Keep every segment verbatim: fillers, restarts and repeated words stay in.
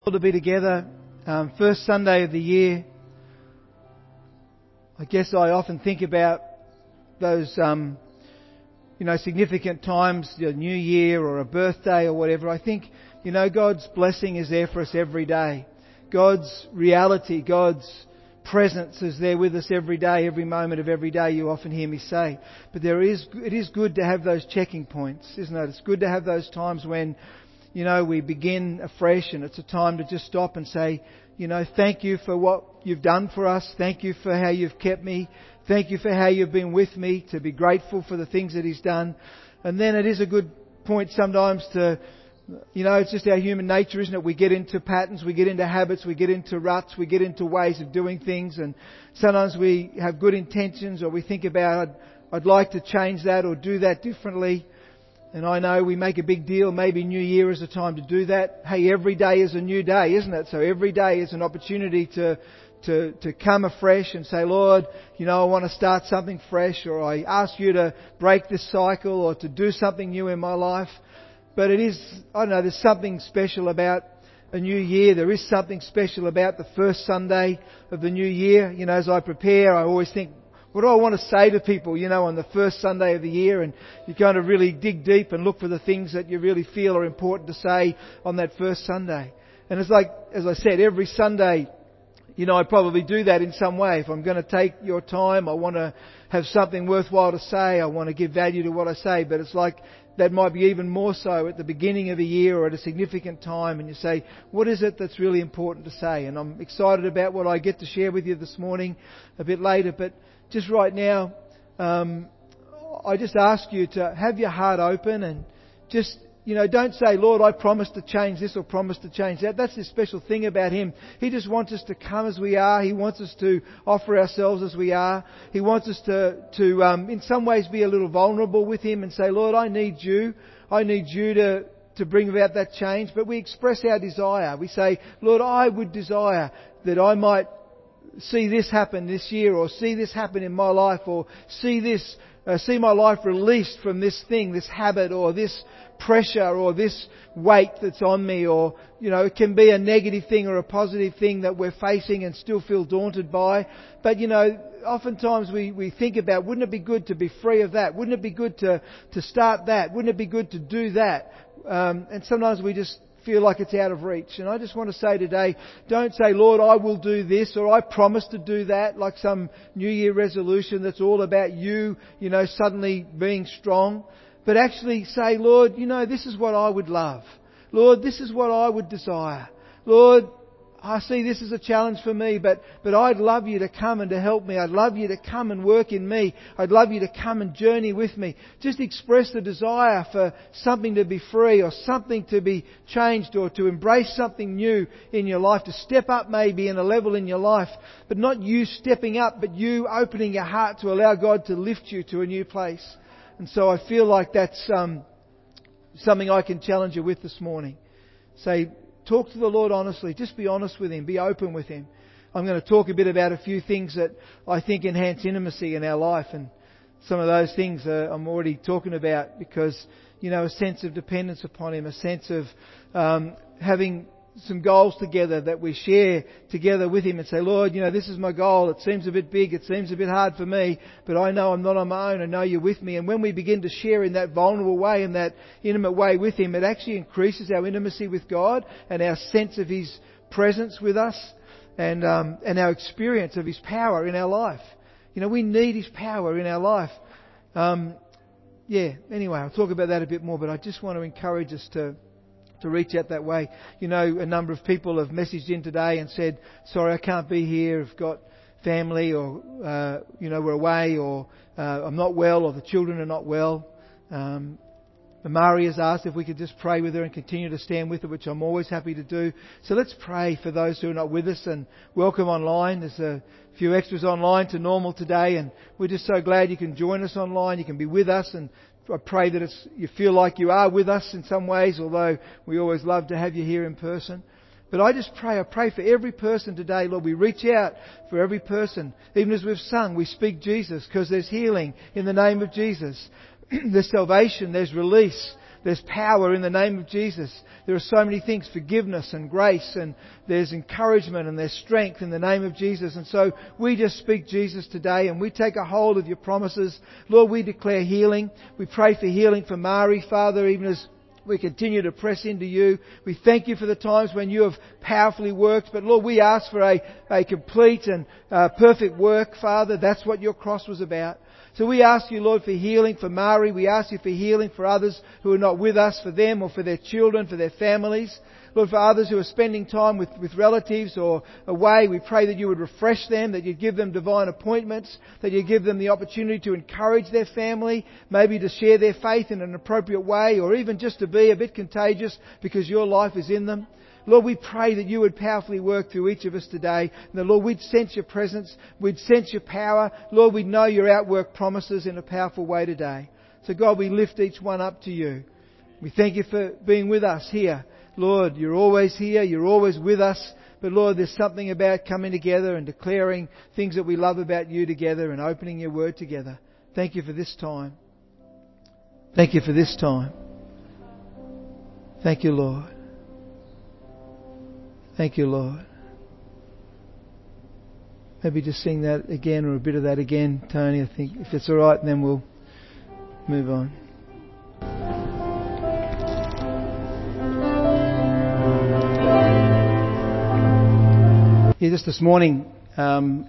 To be together, um, first Sunday of the year. I guess I often think about those, um, you know, significant times, a New Year or a birthday or whatever. I think, you know, God's blessing is there for us every day. God's reality, God's presence is there with us every day, every moment of every day. You often hear me say, but there is, it is good to have those checking points, isn't it? It's good to have those times when, you know, we begin afresh, and it's a time to just stop and say, you know, thank you for what you've done for us. Thank you for how you've kept me. Thank you for how you've been with me, to be grateful for the things that He's done. And then it is a good point sometimes to, you know, it's just our human nature, isn't it? We get into patterns, we get into habits, we get into ruts, we get into ways of doing things. And sometimes we have good intentions, or we think about, I'd, I'd like to change that or do that differently. And I know we make a big deal, maybe New Year is a time to do that. Hey, every day is a new day, isn't it? So every day is an opportunity to, to, to come afresh and say, Lord, you know, I want to start something fresh, or I ask you to break this cycle or to do something new in my life. But it is, I don't know, there's something special about a new year. There is something special about the first Sunday of the new year. You know, as I prepare, I always think, what do I want to say to people, you know, on the first Sunday of the year? And you kind of really dig deep and look for the things that you really feel are important to say on that first Sunday. And it's like, as I said, every Sunday, you know, I probably do that in some way. If I'm going to take your time, I want to have something worthwhile to say. I want to give value to what I say. But it's like that might be even more so at the beginning of a year or at a significant time. And you say, what is it that's really important to say? And I'm excited about what I get to share with you this morning a bit later. But just right now, um, I just ask you to have your heart open and just, you know, don't say, Lord, I promise to change this or promise to change that. That's the special thing about Him. He just wants us to come as we are. He wants us to offer ourselves as we are. He wants us to, to um, in some ways, be a little vulnerable with Him and say, Lord, I need you. I need you to, to bring about that change. But we express our desire. We say, Lord, I would desire that I might see this happen this year, or see this happen in my life, or see this, uh, see my life released from this thing, this habit, or this pressure, or this weight that's on me, or, you know, it can be a negative thing or a positive thing that we're facing and still feel daunted by. But, you know, oftentimes we, we think about, wouldn't it be good to be free of that? Wouldn't it be good to, to start that? Wouldn't it be good to do that? Um, and sometimes we just feel like it's out of reach. And I just want to say today, don't say, Lord, I will do this, or I promise to do that, like some New Year resolution that's all about you, you know, suddenly being strong. But actually say, Lord, you know, this is what I would love. Lord, this is what I would desire. Lord, I see this as a challenge for me, but, but I'd love you to come and to help me. I'd love you to come and work in me. I'd love you to come and journey with me. Just express the desire for something to be free, or something to be changed, or to embrace something new in your life, to step up maybe in a level in your life, but not you stepping up, but you opening your heart to allow God to lift you to a new place. And so I feel like that's um, something I can challenge you with this morning. Say, talk to the Lord honestly. Just be honest with Him. Be open with Him. I'm going to talk a bit about a few things that I think enhance intimacy in our life. And some of those things uh, I'm already talking about because, you know, a sense of dependence upon Him, a sense of um, having some goals together that we share together with Him and say, Lord, you know, this is my goal. It seems a bit big. It seems a bit hard for me, but I know I'm not on my own. I know You're with me. And when we begin to share in that vulnerable way, in that intimate way with Him, it actually increases our intimacy with God and our sense of His presence with us, and um, and our experience of His power in our life. You know, we need His power in our life. Um, yeah, anyway, I'll talk about that a bit more, but I just want to encourage us to to reach out that way. You know, a number of people have messaged in today and said, sorry, I can't be here. I've got family, or, uh, you know, we're away, or uh, I'm not well, or the children are not well. Um, Amari has asked if we could just pray with her and continue to stand with her, which I'm always happy to do. So let's pray for those who are not with us, and welcome online. There's a few extras online to normal today, and we're just so glad you can join us online. You can be with us, and I pray that it's, you feel like you are with us in some ways, although we always love to have you here in person. But I just pray, I pray for every person today, Lord. We reach out for every person. Even as we've sung, we speak Jesus, because there's healing in the name of Jesus. There's salvation, there's release, there's power in the name of Jesus. There are so many things, forgiveness and grace, and there's encouragement and there's strength in the name of Jesus. And so we just speak Jesus today, and we take a hold of your promises. Lord, we declare healing. We pray for healing for Mari, Father, even as we continue to press into you. We thank you for the times when you have powerfully worked. But Lord, we ask for a, a complete and uh, perfect work, Father. That's what your cross was about. So we ask you, Lord, for healing for Mari. We ask you for healing for others who are not with us, for them or for their children, for their families. Lord, for others who are spending time with, with relatives or away, we pray that you would refresh them, that you'd give them divine appointments, that you'd give them the opportunity to encourage their family, maybe to share their faith in an appropriate way, or even just to be a bit contagious because your life is in them. Lord, we pray that you would powerfully work through each of us today. And that, Lord, we'd sense your presence. We'd sense your power. Lord, we'd know your outwork promises in a powerful way today. So God, we lift each one up to you. We thank you for being with us here. Lord, you're always here. You're always with us. But Lord, there's something about coming together and declaring things that we love about you together and opening your word together. Thank you for this time. Thank you for this time. Thank you, Lord. Thank you, Lord. Maybe just sing that again or a bit of that again, Tony. I think if it's all right, and then we'll move on. Yeah, just this morning, um,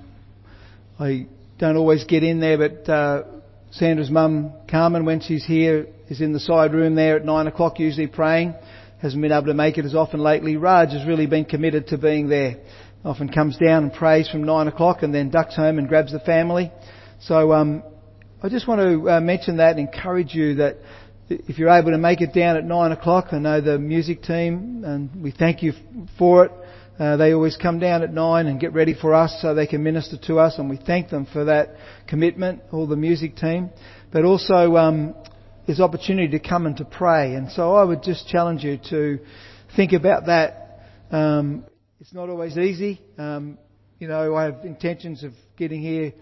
I don't always get in there, but uh, Sandra's mum, Carmen, when she's here, is in the side room there at nine o'clock, usually praying. Hasn't been able to make it as often lately. Raj has really been committed to being there. Often comes down and prays from nine o'clock and then ducks home and grabs the family. So um, I just want to uh, mention that and encourage you that if you're able to make it down at nine o'clock, I know the music team, and we thank you for it. Uh, they always come down at nine and get ready for us so they can minister to us, and we thank them for that commitment, all the music team. But also um, there's opportunity to come and to pray, and so I would just challenge you to think about that. Um, it's not always easy. Um, you know, I have intentions of getting here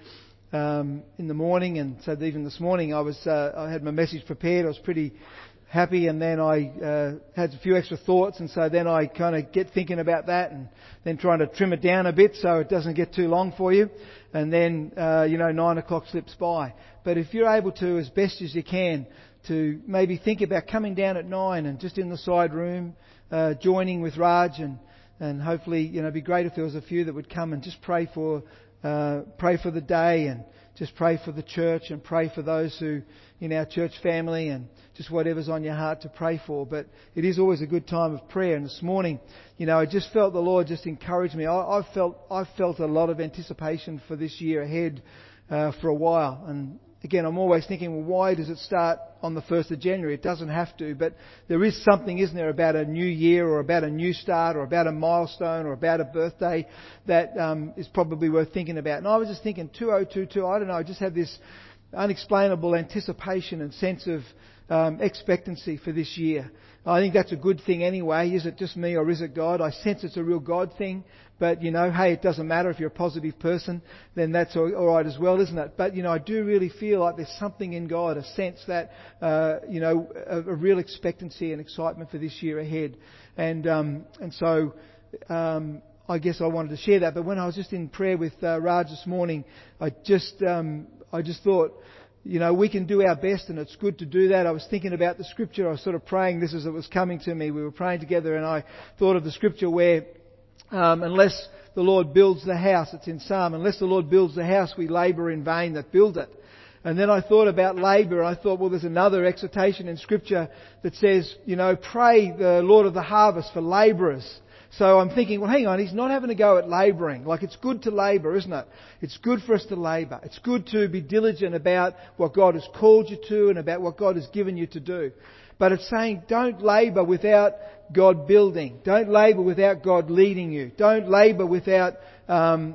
um, in the morning, and so even this morning I was uh, I had my message prepared. I was pretty happy, and then I uh, had a few extra thoughts, and so then I kind of get thinking about that, and then trying to trim it down a bit so it doesn't get too long for you, and then uh, you know nine o'clock slips by. But if you're able to, as best as you can, to maybe think about coming down at nine and just in the side room, uh, joining with Raj, and and hopefully you know it'd be great if there was a few that would come and just pray for uh, pray for the day, and just pray for the church, and pray for those who in our church family, and just whatever's on your heart to pray for. But it is always a good time of prayer. And this morning, you know, I just felt the Lord just encourage me. I, I felt I felt a lot of anticipation for this year ahead uh, for a while. And again, I'm always thinking, well, why does it start on the first of January? It doesn't have to, but there is something, isn't there, about a new year, or about a new start, or about a milestone, or about a birthday that um, is probably worth thinking about. And I was just thinking, two thousand twenty-two, I don't know, I just have this unexplainable anticipation and sense of um, expectancy for this year. I think that's a good thing anyway. Is it just me or is it God? I sense it's a real God thing. But, you know, hey, it doesn't matter if you're a positive person, then that's all, all right as well, isn't it? But, you know, I do really feel like there's something in God, a sense that, uh, you know, a, a real expectancy and excitement for this year ahead. And um, and so um, I guess I wanted to share that. But when I was just in prayer with uh, Raj this morning, I just um, I just thought, you know, we can do our best, and it's good to do that. I was thinking about the scripture. I was sort of praying this as it was coming to me. We were praying together, and I thought of the scripture where Um, unless the Lord builds the house, it's in Psalm, unless the Lord builds the house, we labour in vain that build it. And then I thought about labour, and I thought, well, there's another exhortation in Scripture that says, you know, pray the Lord of the harvest for labourers. So I'm thinking, well, hang on, he's not having to go at labouring. Like, it's good to labour, isn't it? It's good for us to labour. It's good to be diligent about what God has called you to and about what God has given you to do. But it's saying, don't labour without God building. Don't labour without God leading you. Don't labour without, um,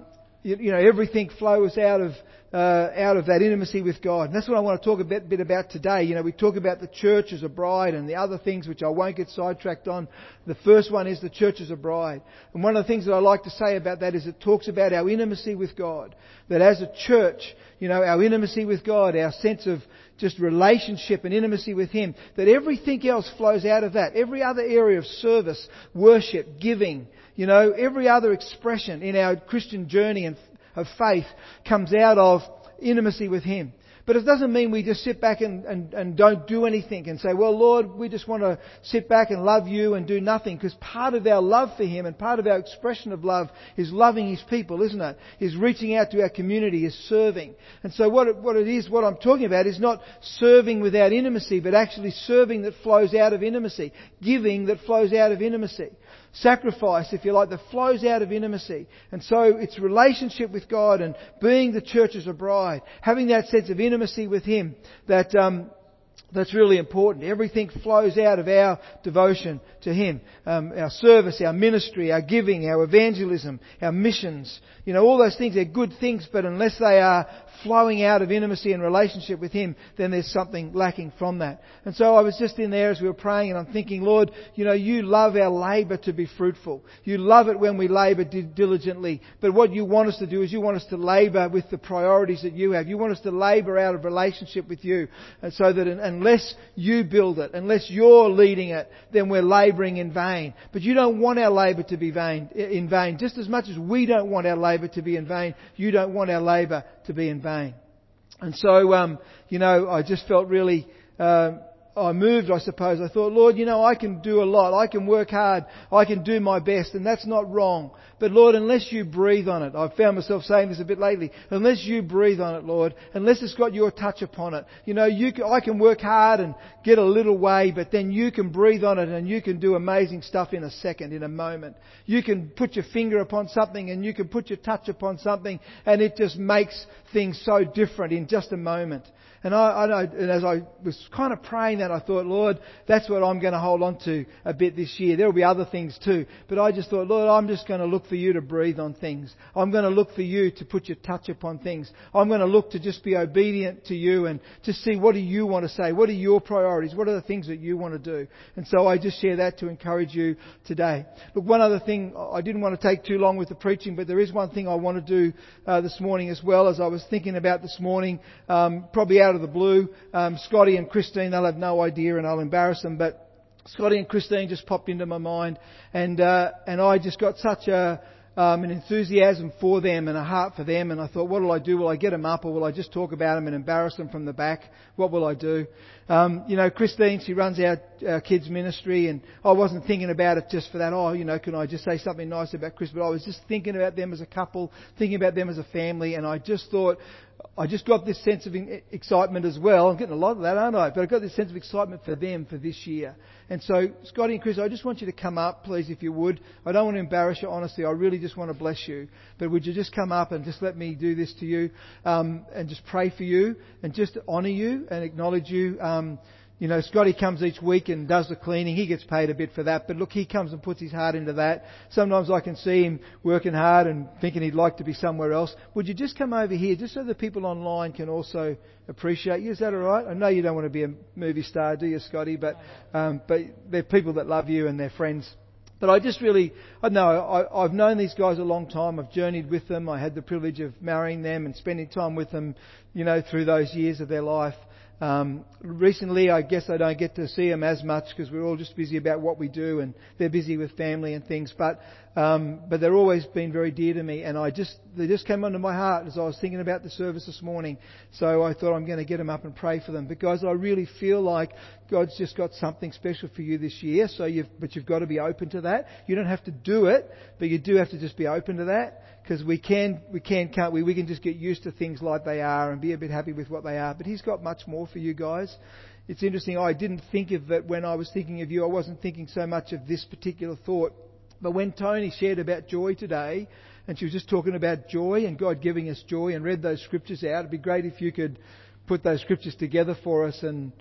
you, you know, everything flows out of uh, out of that intimacy with God. And that's what I want to talk a bit, bit about today. You know, we talk about the church as a bride and the other things which I won't get sidetracked on. The first one is the church as a bride. And one of the things that I like to say about that is it talks about our intimacy with God. That as a church, you know, our intimacy with God, our sense of just relationship and intimacy with Him, that everything else flows out of that. Every other area of service, worship, giving, you know, every other expression in our Christian journey and of faith comes out of intimacy with Him. But it doesn't mean we just sit back and, and, and don't do anything and say, well, Lord, we just want to sit back and love You and do nothing. Because part of our love for Him and part of our expression of love is loving His people, isn't it? Is reaching out to our community, is serving. And so what it, what it is, what I'm talking about is not serving without intimacy, but actually serving that flows out of intimacy. Giving that flows out of intimacy. Sacrifice, if you like, that flows out of intimacy. And so it's relationship with God and being the church as a bride. Having that sense of intimacy with Him that um, that's really important. Everything flows out of our devotion to Him. Um, our service, our ministry, our giving, our evangelism, our missions. You know, all those things are good things, but unless they are flowing out of intimacy and relationship with Him, then there's something lacking from that. And so I was just in there as we were praying and I'm thinking, Lord, you know, You love our labour to be fruitful. You love it when we labour diligently. But what You want us to do is You want us to labour with the priorities that You have. You want us to labour out of relationship with You. And so that unless You build it, unless You're leading it, then we're labouring in vain. But You don't want our labour to be vain, in vain. Just as much as we don't want our labour to be in vain, You don't want our labour to be in vain. And so, um, you know, I just felt really, uh, I moved, I suppose. I thought, Lord, you know, I can do a lot. I can work hard. I can do my best. And that's not wrong. But Lord, unless You breathe on it, I've found myself saying this a bit lately, unless You breathe on it, Lord, unless it's got Your touch upon it, you know, you can, I can work hard and get a little way, but then You can breathe on it and You can do amazing stuff in a second, in a moment. You can put your finger upon something and You can put your touch upon something and it just makes things so different in just a moment. And I, I know, and as I was kind of praying that, I thought, Lord, that's what I'm going to hold on to a bit this year. There will be other things too. But I just thought, Lord, I'm just going to look for You to breathe on things. I'm going to look for You to put Your touch upon things. I'm going to look to just be obedient to You and to see what do You want to say? What are Your priorities? What are the things that You want to do? And so I just share that to encourage you today. Look, one other thing, I didn't want to take too long with the preaching, but there is one thing I want to do uh, this morning as well, as I was thinking about this morning, um, probably out of the blue. Um, Scotty and Christine, they'll have no idea and I'll embarrass them, but Scotty and Christine just popped into my mind and uh, and I just got such a um, an enthusiasm for them and a heart for them, and I thought, what will I do? Will I get them up or will I just talk about them and embarrass them from the back? What will I do? Um, you know, Christine, she runs our, our kids ministry, and I wasn't thinking about it just for that. Oh, you know, can I just say something nice about Chris? But I was just thinking about them as a couple, thinking about them as a family, and I just thought, I just got this sense of excitement as well. I'm getting a lot of that, aren't I? But I got this sense of excitement for them for this year. And so, Scotty and Chris, I just want you to come up, please, if you would. I don't want to embarrass you, honestly. I really just want to bless you. But would you just come up and just let me do this to you, um, and just pray for you and just honour you and acknowledge you. Um, You know, Scotty comes each week and does the cleaning. He gets paid a bit for that. But look, he comes and puts his heart into that. Sometimes I can see him working hard and thinking he'd like to be somewhere else. Would you just come over here, just so the people online can also appreciate you? Is that all right? I know you don't want to be a movie star, do you, Scotty? But, um, but they're people that love you and they're friends. But I just really, I know, I, I've known these guys a long time. I've journeyed with them. I had the privilege of marrying them and spending time with them, you know, through those years of their life. Um, recently, I guess I don't get to see them as much because we're all just busy about what we do, and they're busy with family and things. But um, but they're always been very dear to me, and I just they just came onto my heart as I was thinking about the service this morning. So I thought I'm going to get them up and pray for them, because I really feel like God's just got something special for you this year. So you've but you've got to be open to that. You don't have to do it, but you do have to just be open to that. Because we can, we can, can't we? We can just get used to things like they are and be a bit happy with what they are. But He's got much more for you guys. It's interesting, I didn't think of it when I was thinking of you. I wasn't thinking so much of this particular thought. But when Tony shared about joy today, and she was just talking about joy and God giving us joy, and read those scriptures out, it'd be great if you could put those scriptures together for us. And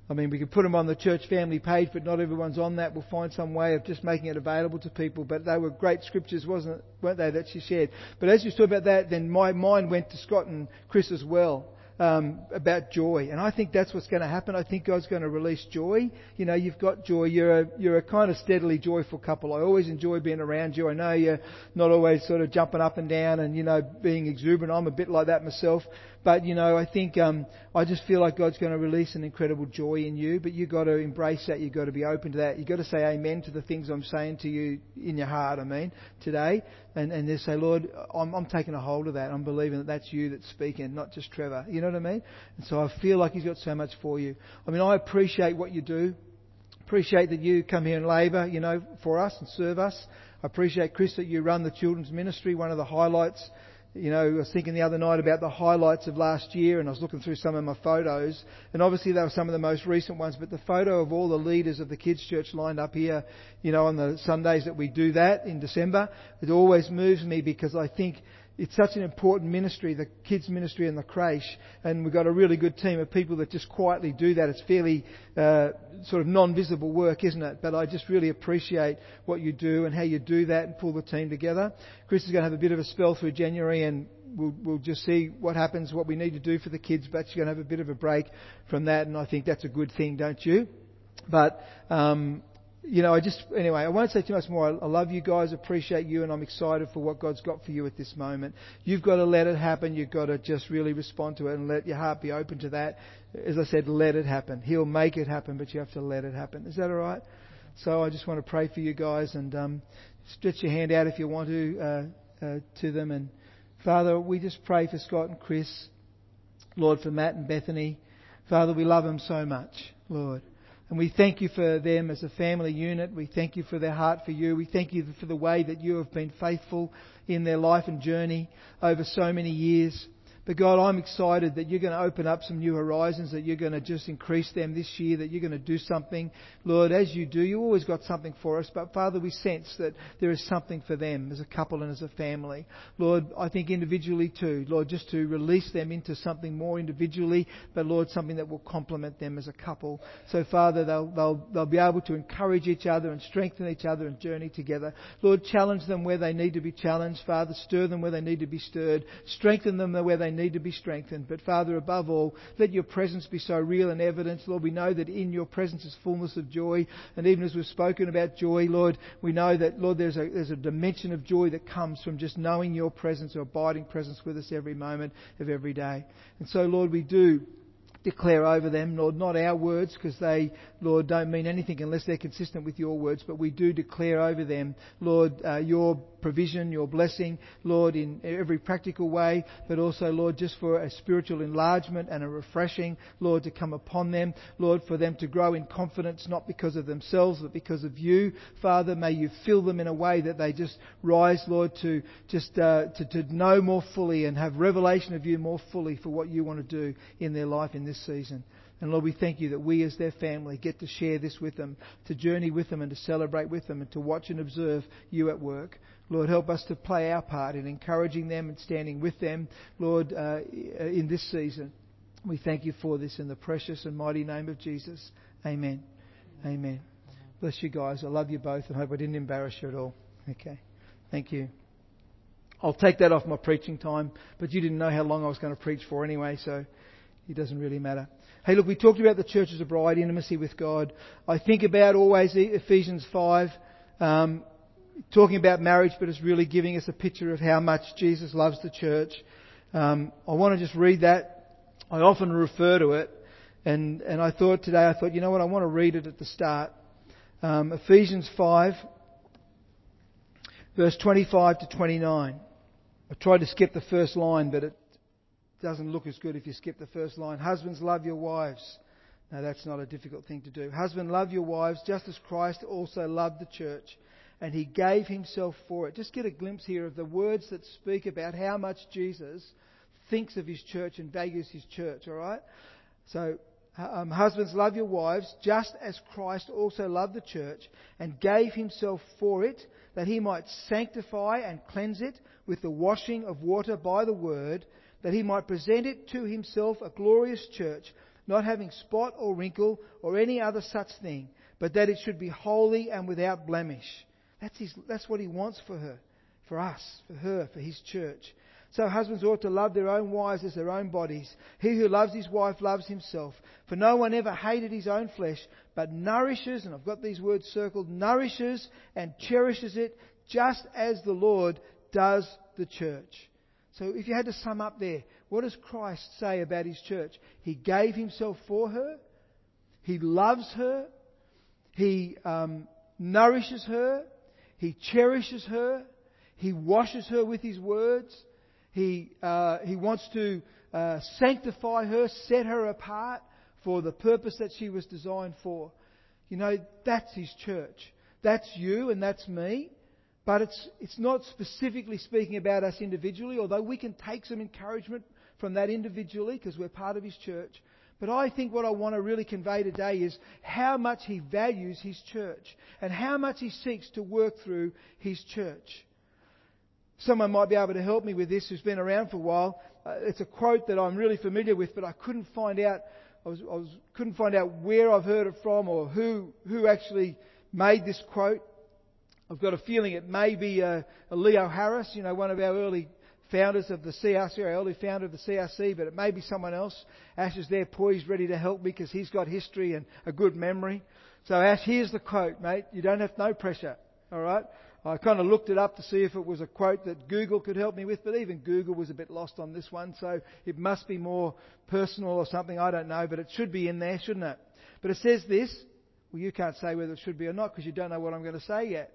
I mean, we could put them on the church family page, but not everyone's on that. We'll find some way of just making it available to people. But they were great scriptures, wasn't it, weren't they, that she shared? But as you talk about that, then my mind went to Scott and Chris as well. Um, about joy, and I think that's what's going to happen. I think God's going to release joy. You know, you've got joy. You're a you're a kind of steadily joyful couple. I always enjoy being around you. I know you're not always sort of jumping up and down and you know being exuberant. I'm a bit like that myself, but you know I think um, I just feel like God's going to release an incredible joy in you. But you've got to embrace that. You've got to be open to that. You've got to say amen to the things I'm saying to you in your heart. I mean today, and and just say, Lord, I'm I'm taking a hold of that. I'm believing that that's you that's speaking, not just Trevor. You know what I mean? And so I feel like He's got so much for you. I mean, I appreciate what you do. Appreciate that you come here and labour, you know, for us and serve us. I appreciate, Chris, that you run the children's ministry. One of the highlights, you know, I was thinking the other night about the highlights of last year, and I was looking through some of my photos, and obviously they were some of the most recent ones, but the photo of all the leaders of the kids' church lined up here, you know, on the Sundays that we do that in December, it always moves me because I think it's such an important ministry, the kids' ministry and the creche, and we've got a really good team of people that just quietly do that. It's fairly uh, sort of non-visible work, isn't it? But I just really appreciate what you do and how you do that and pull the team together. Chris is going to have a bit of a spell through January, and we'll, we'll just see what happens, what we need to do for the kids, but she's going to have a bit of a break from that, and I think that's a good thing, don't you? But um You know, I just, anyway, I won't say too much more. I love you guys, appreciate you, and I'm excited for what God's got for you at this moment. You've got to let it happen. You've got to just really respond to it and let your heart be open to that. As I said, let it happen. He'll make it happen, but you have to let it happen. Is that all right? So I just want to pray for you guys, and um, stretch your hand out if you want to, uh, uh, to them. And Father, we just pray for Scott and Chris. Lord, for Matt and Bethany. Father, we love them so much, Lord. And we thank you for them as a family unit. We thank you for their heart for you. We thank you for the way that you have been faithful in their life and journey over so many years. But God, I'm excited that you're going to open up some new horizons, that you're going to just increase them this year, that you're going to do something. Lord, as you do, you always got something for us. But Father, we sense that there is something for them as a couple and as a family. Lord, I think individually too. Lord, just to release them into something more individually, but Lord, something that will complement them as a couple. So Father, they'll, they'll, they'll be able to encourage each other and strengthen each other and journey together. Lord, challenge them where they need to be challenged. Father, stir them where they need to be stirred. Strengthen them where they need to be strengthened. But Father, above all, let your presence be so real and evident. Lord, we know that in your presence is fullness of joy. And even as we've spoken about joy, Lord, we know that, Lord, there's a, there's a dimension of joy that comes from just knowing your presence or abiding presence with us every moment of every day. And so, Lord, we do declare over them, Lord, not our words, because they, Lord, don't mean anything unless they're consistent with your words, but we do declare over them, Lord, uh, your provision, your blessing, Lord, in every practical way, but also, Lord, just for a spiritual enlargement and a refreshing, Lord, to come upon them, Lord, for them to grow in confidence, not because of themselves, but because of you. Father, may you fill them in a way that they just rise, Lord, to just uh, to, to know more fully and have revelation of you more fully for what you want to do in their life in this season. And Lord, we thank you that we as their family get to share this with them, to journey with them and to celebrate with them and to watch and observe you at work. Lord, help us to play our part in encouraging them and standing with them, Lord, uh, in this season. We thank you for this in the precious and mighty name of Jesus. Amen. Amen. Bless you guys. I love you both and hope I didn't embarrass you at all. Okay. Thank you. I'll take that off my preaching time, but you didn't know how long I was going to preach for anyway, so it doesn't really matter. Hey, look, we talked about the church as a bride, intimacy with God. I think about always Ephesians five, um, talking about marriage, but it's really giving us a picture of how much Jesus loves the church. Um, I want to just read that. I often refer to it, and, and I thought today, I thought, you know what, I want to read it at the start. Um, Ephesians five, verse twenty-five to twenty-nine. I tried to skip the first line, but it doesn't look as good if you skip the first line. Husbands, love your wives. No, that's not a difficult thing to do. Husband, love your wives, just as Christ also loved the church, and he gave himself for it. Just get a glimpse here of the words that speak about how much Jesus thinks of his church and values his church, all right? So, um, husbands, love your wives, just as Christ also loved the church, and gave himself for it, that he might sanctify and cleanse it with the washing of water by the word, that he might present it to himself a glorious church, not having spot or wrinkle or any other such thing, but that it should be holy and without blemish. That's his, that's what he wants for her, for us, for her, for his church. So husbands ought to love their own wives as their own bodies. He who loves his wife loves himself. For no one ever hated his own flesh, but nourishes, and I've got these words circled, nourishes and cherishes it, just as the Lord does the church. So if you had to sum up there, what does Christ say about his church? He gave himself for her. He loves her. He um, nourishes her. He cherishes her. He washes her with his words. He uh, he wants to uh, sanctify her, set her apart for the purpose that she was designed for. You know, that's his church. That's you and that's me. But it's it's not specifically speaking about us individually, although we can take some encouragement from that individually because we're part of his church. But I think what I want to really convey today is how much he values his church and how much he seeks to work through his church. Someone might be able to help me with this who's been around for a while. Uh, it's a quote that I'm really familiar with, but I couldn't find out. I was, I was couldn't find out where I've heard it from or who who actually made this quote. I've got a feeling it may be a, a Leo Harris, you know, one of our early founders of the C R C, our early founder of the C R C, but it may be someone else. Ash is there poised, ready to help me because he's got history and a good memory. So Ash, here's the quote, mate. You don't have no pressure, all right? I kind of looked it up to see if it was a quote that Google could help me with, but even Google was a bit lost on this one, so it must be more personal or something, I don't know, but it should be in there, shouldn't it? But it says this. Well, you can't say whether it should be or not because you don't know what I'm going to say yet.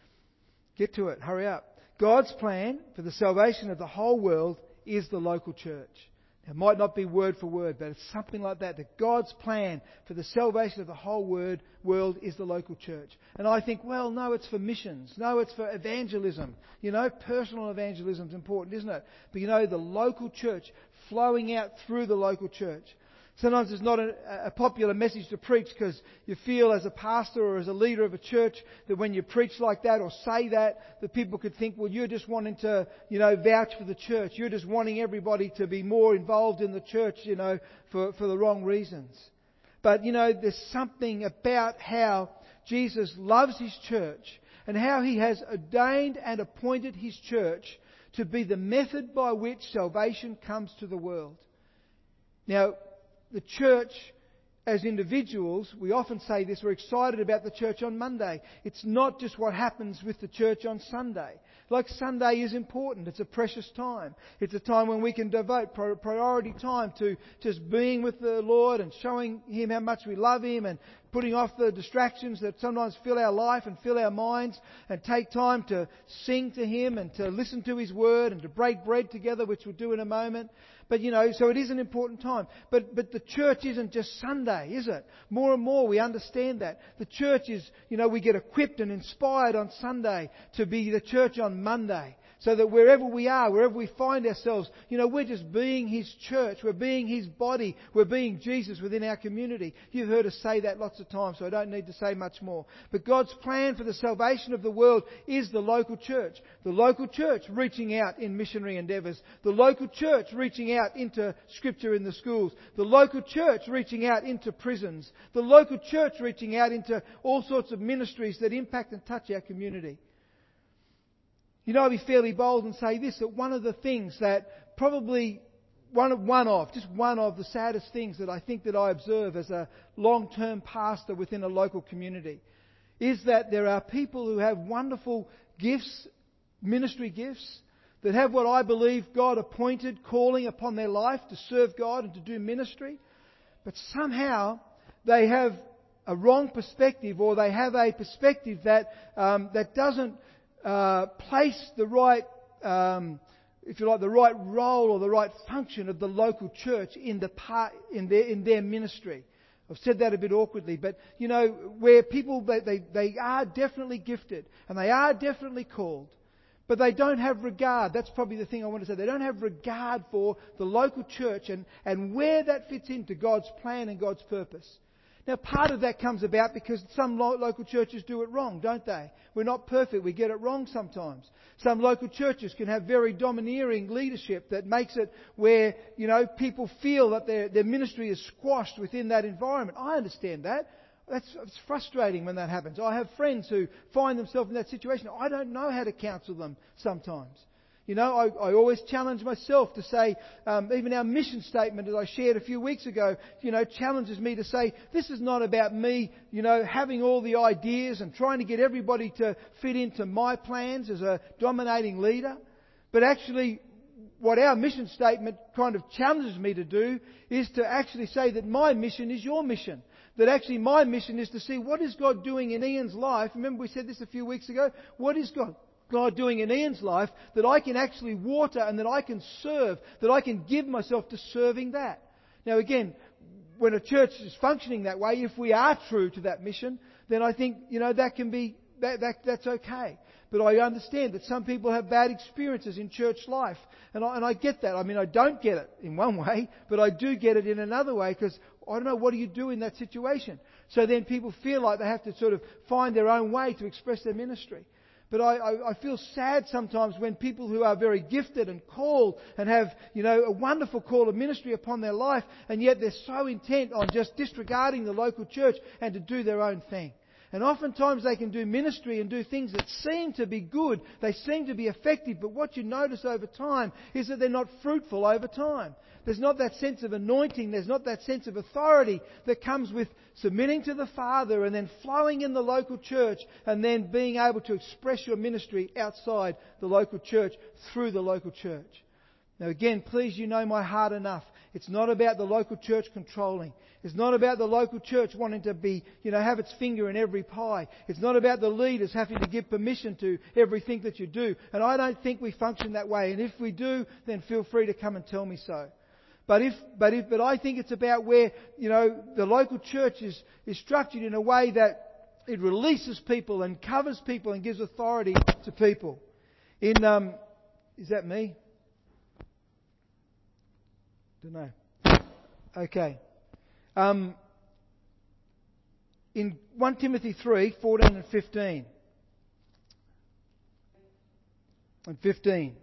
Get to it, hurry up. God's plan for the salvation of the whole world is the local church. It might not be word for word, but it's something like that. That God's plan for the salvation of the whole word, world is the local church. And I think, well, no, it's for missions. No, it's for evangelism. You know, personal evangelism is important, isn't it? But you know, the local church flowing out through the local church. Sometimes it's not a, a popular message to preach because you feel as a pastor or as a leader of a church that when you preach like that or say that, that people could think, well, you're just wanting to, you know, vouch for the church. You're just wanting everybody to be more involved in the church, you know, for, for the wrong reasons. But, you know, there's something about how Jesus loves his church and how he has ordained and appointed his church to be the method by which salvation comes to the world. Now, the church, as individuals, we often say this, we're excited about the church on Monday. It's not just what happens with the church on Sunday. Like Sunday is important. It's a precious time. It's a time when we can devote priority time to just being with the Lord and showing him how much we love him and putting off the distractions that sometimes fill our life and fill our minds and take time to sing to him and to listen to his word and to break bread together, which we'll do in a moment. But, you know, so it is an important time. But but the church isn't just Sunday, is it? More and more we understand that. The church is, you know, we get equipped and inspired on Sunday to be the church on Monday. So that wherever we are, wherever we find ourselves, you know, we're just being his church. We're being his body. We're being Jesus within our community. You've heard us say that lots of times, so I don't need to say much more. But God's plan for the salvation of the world is the local church. The local church reaching out in missionary endeavours. The local church reaching out into Scripture in the schools. The local church reaching out into prisons. The local church reaching out into all sorts of ministries that impact and touch our community. You know, I'll be fairly bold and say this, that one of the things that probably, one of, one of, just one of the saddest things that I think that I observe as a long-term pastor within a local community is that there are people who have wonderful gifts, ministry gifts, that have what I believe God appointed calling upon their life to serve God and to do ministry, but somehow they have a wrong perspective or they have a perspective that um, that doesn't Uh, place the right, um, if you like, the right role or the right function of the local church in the part in their in their ministry. I've said that a bit awkwardly, but you know, where people they, they they are definitely gifted and they are definitely called, but they don't have regard. That's probably the thing I want to say. They don't have regard for the local church and and where that fits into God's plan and God's purpose. Now, part of that comes about because some lo- local churches do it wrong, don't they? We're not perfect. We get it wrong sometimes. Some local churches can have very domineering leadership that makes it where, you know, people feel that their, their ministry is squashed within that environment. I understand that. That's it's frustrating when that happens. I have friends who find themselves in that situation. I don't know how to counsel them sometimes. You know, I, I always challenge myself to say, um, even our mission statement that I shared a few weeks ago, you know, challenges me to say, this is not about me, you know, having all the ideas and trying to get everybody to fit into my plans as a dominating leader. But actually, what our mission statement kind of challenges me to do is to actually say that my mission is your mission. That actually my mission is to see what is God doing in Ian's life. Remember we said this a few weeks ago? What is God? God doing in Ian's life that I can actually water and that I can serve, that I can give myself to serving that. Now again, when a church is functioning that way, if we are true to that mission, then I think, you know, that can be, that, that that's okay. But I understand that some people have bad experiences in church life. And I, and I get that. I mean, I don't get it in one way, but I do get it in another way because I don't know, what do you do in that situation? So then people feel like they have to sort of find their own way to express their ministry. But I, I, I feel sad sometimes when people who are very gifted and called and have, you know, a wonderful call of ministry upon their life, and yet they're so intent on just disregarding the local church and to do their own thing. And oftentimes they can do ministry and do things that seem to be good, they seem to be effective, but what you notice over time is that they're not fruitful over time. There's not that sense of anointing, there's not that sense of authority that comes with submitting to the Father and then flowing in the local church and then being able to express your ministry outside the local church through the local church. Now again, please, you know my heart enough. It's not about the local church controlling. It's not about the local church wanting to be, you know, have its finger in every pie. It's not about the leaders having to give permission to everything that you do. And I don't think we function that way. And if we do, then feel free to come and tell me so. But if, but if, but I think it's about where, you know, the local church is, is structured in a way that it releases people and covers people and gives authority to people. In, um, is that me? Don't know. Okay. Um, in First Timothy three, fourteen and fifteen. And fifteen.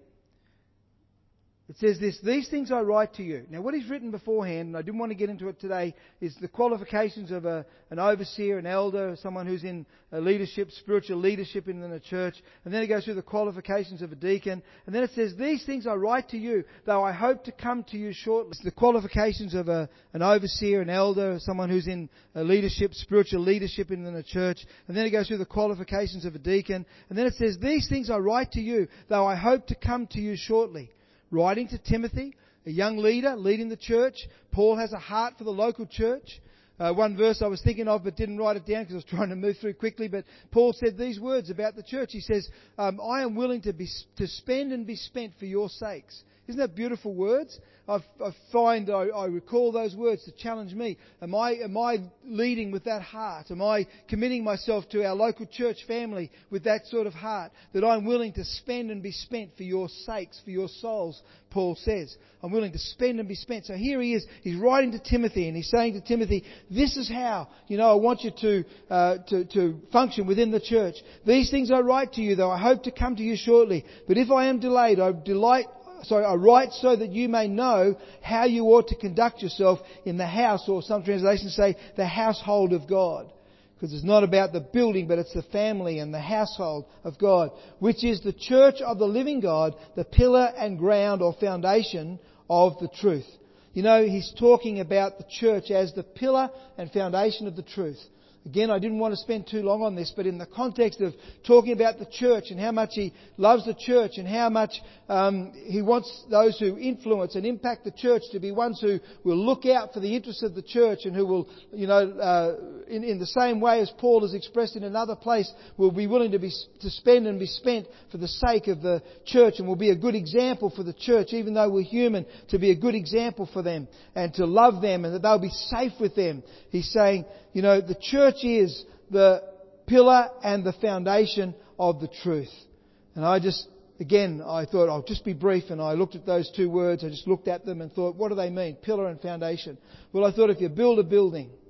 It says this, these things I write to you. Now what he's written beforehand, and I didn't want to get into it today, is the qualifications of a, an overseer, an elder, someone who's in a leadership, spiritual leadership in the church. And then it goes through the qualifications of a deacon. And then it says, these things I write to you, though I hope to come to you shortly. It's the qualifications of a, an overseer, an elder, someone who's in a leadership, spiritual leadership in the church. And then it goes through the qualifications of a deacon. And then it says, these things I write to you, though I hope to come to you shortly. Writing to Timothy, a young leader leading the church. Paul has a heart for the local church. Uh, one verse I was thinking of but didn't write it down because I was trying to move through quickly. But Paul said these words about the church. He says, um, I am willing to be to spend and be spent for your sakes. Isn't that beautiful words? I've, I find I, I recall those words to challenge me. Am I, am I leading with that heart? Am I committing myself to our local church family with that sort of heart? That I'm willing to spend and be spent for your sakes, for your souls, Paul says. I'm willing to spend and be spent. So here he is. He's writing to Timothy and he's saying to Timothy, this is how, you know, I want you to, uh, to, to function within the church. These things I write to you, though I hope to come to you shortly. But if I am delayed, I delight Sorry, I write so that you may know how you ought to conduct yourself in the house, or some translations say the household of God. Because it's not about the building, but it's the family and the household of God, which is the church of the living God, the pillar and ground or foundation of the truth. You know, he's talking about the church as the pillar and foundation of the truth. Again, I didn't want to spend too long on this, but in the context of talking about the church and how much he loves the church and how much um, he wants those who influence and impact the church to be ones who will look out for the interests of the church and who will, you know, uh, in, in the same way as Paul has expressed in another place, will be willing to be to spend and be spent for the sake of the church and will be a good example for the church, even though we're human, to be a good example for them and to love them and that they'll be safe with them. He's saying, you know, the church is the pillar and the foundation of the truth. And I just, again, I thought I'll just be brief, and I looked at those two words, I just looked at them and thought, what do they mean? Pillar and foundation. Well, I thought if you build a building,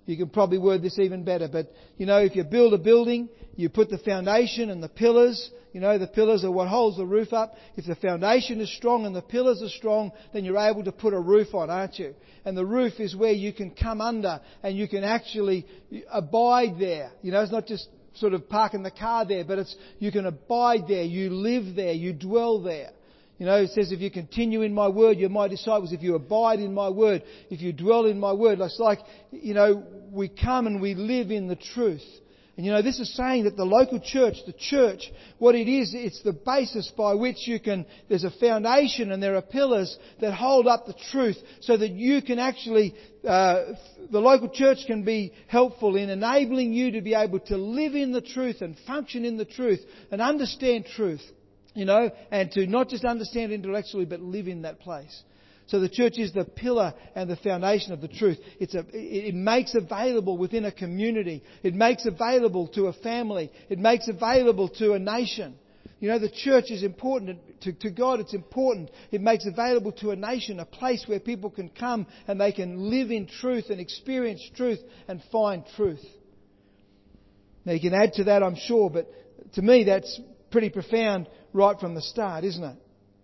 You can probably word this even better. But, you know, if you build a building, you put the foundation and the pillars. You know, the pillars are what holds the roof up. If the foundation is strong and the pillars are strong, then you're able to put a roof on, aren't you? And the roof is where you can come under and you can actually abide there. You know, it's not just sort of parking the car there, but it's you can abide there, you live there, you dwell there. You know, it says, if you continue in my word, you're my disciples. If you abide in my word, if you dwell in my word. It's like, you know, we come and we live in the truth. And you know, this is saying that the local church, the church, what it is, it's the basis by which you can, there's a foundation and there are pillars that hold up the truth so that you can actually, uh, the local church can be helpful in enabling you to be able to live in the truth and function in the truth and understand truth. You know, and to not just understand intellectually, but live in that place. So the church is the pillar and the foundation of the truth. It's a, it makes available within a community. It makes available to a family. It makes available to a nation. You know, the church is important to, to God. It's important. It makes available to a nation, a place where people can come and they can live in truth and experience truth and find truth. Now you can add to that, I'm sure, but to me that's pretty profound right from the start, isn't it?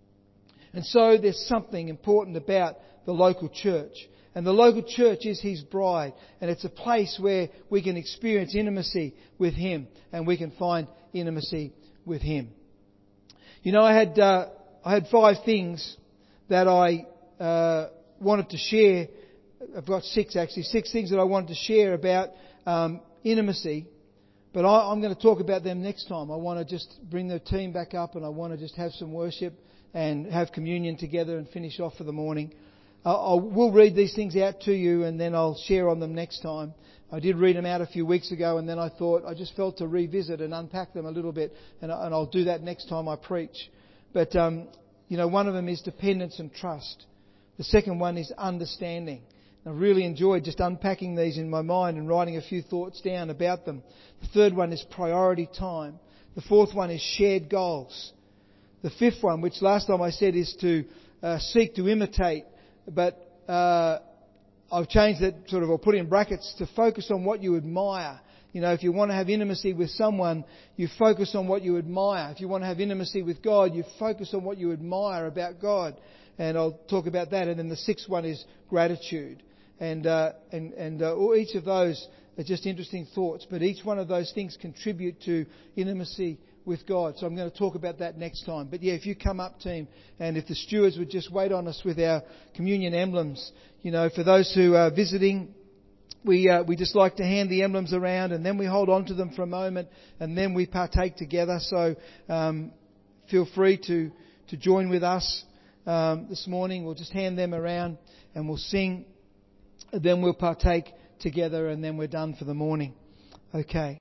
And so there's something important about the local church. And the local church is His bride. And it's a place where we can experience intimacy with Him. And we can find intimacy with Him. You know, I had uh, I had five things that I uh, wanted to share. I've got six actually. Six things that I wanted to share about um, intimacy. But I, I'm going to talk about them next time. I want to just bring the team back up and I want to just have some worship and have communion together and finish off for the morning. Uh, I will read these things out to you and then I'll share on them next time. I did read them out a few weeks ago and then I thought I just felt to revisit and unpack them a little bit, and, I, and I'll do that next time I preach. But, um, you know, one of them is dependence and trust. The second one is understanding. I really enjoyed just unpacking these in my mind and writing a few thoughts down about them. The third one is priority time. The fourth one is shared goals. The fifth one, which last time I said is to uh, seek to imitate, but uh, I've changed that sort of, or put in brackets, to focus on what you admire. You know, if you want to have intimacy with someone, you focus on what you admire. If you want to have intimacy with God, you focus on what you admire about God. And I'll talk about that. And then the sixth one is gratitude. And uh, and and uh, each of those are just interesting thoughts, but each one of those things contribute to intimacy with God. So I'm going to talk about that next time. But yeah, if you come up, team, and if the stewards would just wait on us with our communion emblems, you know, for those who are visiting, we uh, we just like to hand the emblems around, and then we hold on to them for a moment, and then we partake together. So um, feel free to to join with us um, this morning. We'll just hand them around, and we'll sing. Then we'll partake together and then we're done for the morning. Okay.